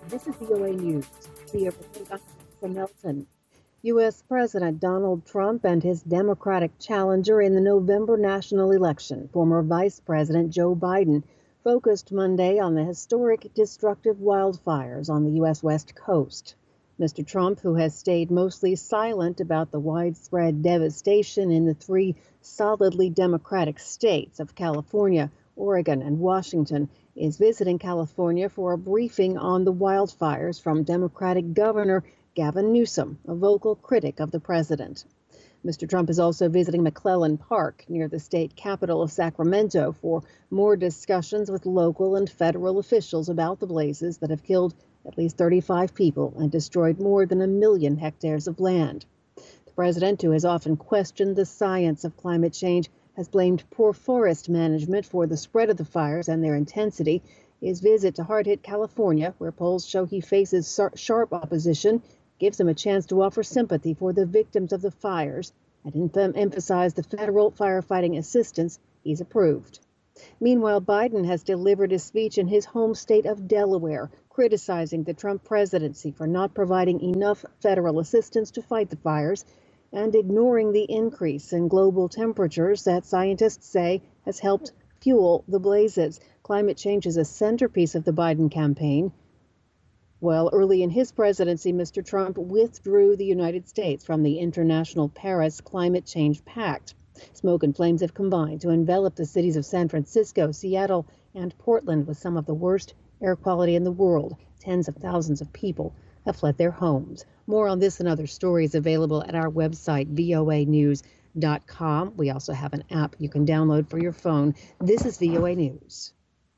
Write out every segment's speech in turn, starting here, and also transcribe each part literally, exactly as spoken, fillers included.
This is V O A News. The from Milton. U S. President Donald Trump and his Democratic challenger in the November national election, former Vice President Joe Biden, focused Monday on the historic destructive wildfires on the U S. West Coast. Mister Trump, who has stayed mostly silent about the widespread devastation in the three solidly Democratic states of California, Oregon, and Washington, is visiting California for a briefing on the wildfires from Democratic Governor Gavin Newsom, a vocal critic of the president. Mister Trump is also visiting McClellan Park near the state capital of Sacramento for more discussions with local and federal officials about the blazes that have killed at least thirty-five people and destroyed more than a million hectares of land. The president, who has often questioned the science of climate change, has blamed poor forest management for the spread of the fires and their intensity. His visit to hard-hit California, where polls show he faces sharp opposition, gives him a chance to offer sympathy for the victims of the fires and emphasize the federal firefighting assistance he's approved. Meanwhile, Biden has delivered a speech in his home state of Delaware, criticizing the Trump presidency for not providing enough federal assistance to fight the fires and ignoring the increase in global temperatures that scientists say has helped fuel the blazes. Climate change is a centerpiece of the Biden campaign. Well, early in his presidency, Mister Trump withdrew the United States from the International Paris Climate Change Pact. Smoke and flames have combined to envelop the cities of San Francisco, Seattle, and Portland with some of the worst air quality in the world. Tens of thousands of people have fled their homes. More on this and other stories available at our website, V O A news dot com. We also have an app you can download for your phone. This is V O A News.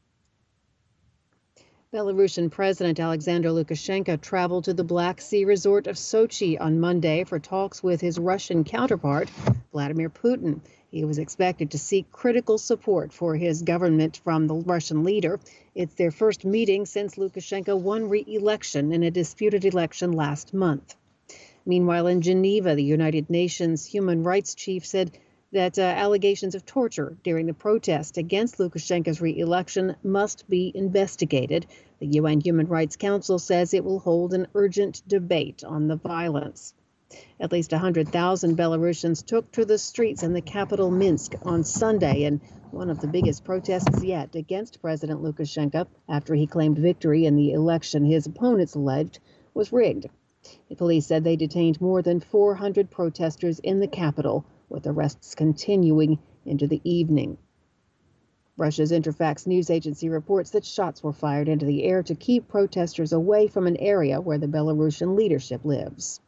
Belarusian President Alexander Lukashenko traveled to the Black Sea resort of Sochi on Monday for talks with his Russian counterpart, Vladimir Putin. He was expected to seek critical support for his government from the Russian leader. It's their first meeting since Lukashenko won re-election in a disputed election last month. Meanwhile, in Geneva, the United Nations human rights chief said that uh, allegations of torture during the protest against Lukashenko's re-election must be investigated. The U N Human Rights Council says it will hold an urgent debate on the violence. At least one hundred thousand Belarusians took to the streets in the capital Minsk on Sunday in one of the biggest protests yet against President Lukashenko after he claimed victory in the election his opponents alleged was rigged. The police said they detained more than four hundred protesters in the capital, with arrests continuing into the evening. Russia's Interfax news agency reports that shots were fired into the air to keep protesters away from an area where the Belarusian leadership lives.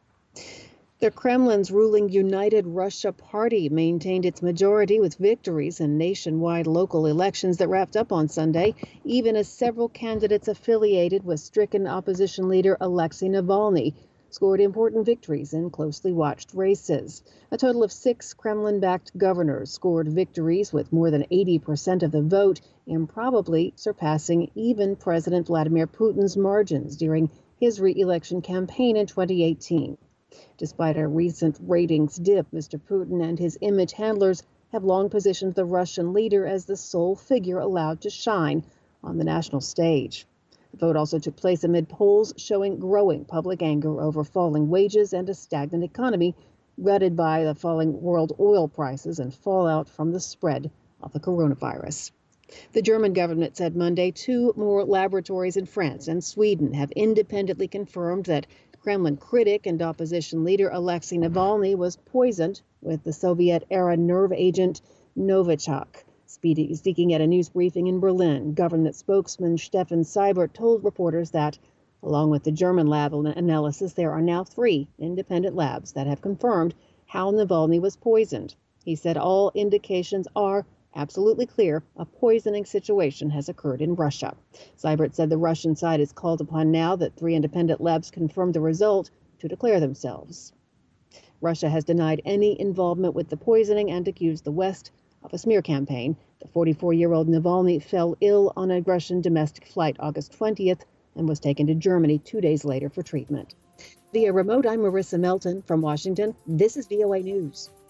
The Kremlin's ruling United Russia Party maintained its majority with victories in nationwide local elections that wrapped up on Sunday, even as several candidates affiliated with stricken opposition leader Alexei Navalny scored important victories in closely watched races. A total of six Kremlin-backed governors scored victories with more than eighty percent of the vote, improbably surpassing even President Vladimir Putin's margins during his re-election campaign in twenty eighteen. Despite a recent ratings dip, Mister Putin and his image handlers have long positioned the Russian leader as the sole figure allowed to shine on the national stage. The vote also took place amid polls showing growing public anger over falling wages and a stagnant economy, gutted by the falling world oil prices and fallout from the spread of the coronavirus. The German government said Monday two more laboratories in France and Sweden have independently confirmed that Kremlin critic and opposition leader Alexei Navalny was poisoned with the Soviet-era nerve agent Novichok. Speaking at a news briefing in Berlin, government spokesman Stefan Seibert told reporters that, along with the German lab analysis, there are now three independent labs that have confirmed how Navalny was poisoned. He said all indications are absolutely clear a poisoning situation has occurred in Russia. Seibert said the Russian side is called upon now that three independent labs confirmed the result to declare themselves. Russia has denied any involvement with the poisoning and accused the West of a smear campaign. The forty-four-year-old Navalny fell ill on a Russian domestic flight August twentieth and was taken to Germany two days later for treatment. Via remote, I'm Marissa Melton from Washington. This is V O A News.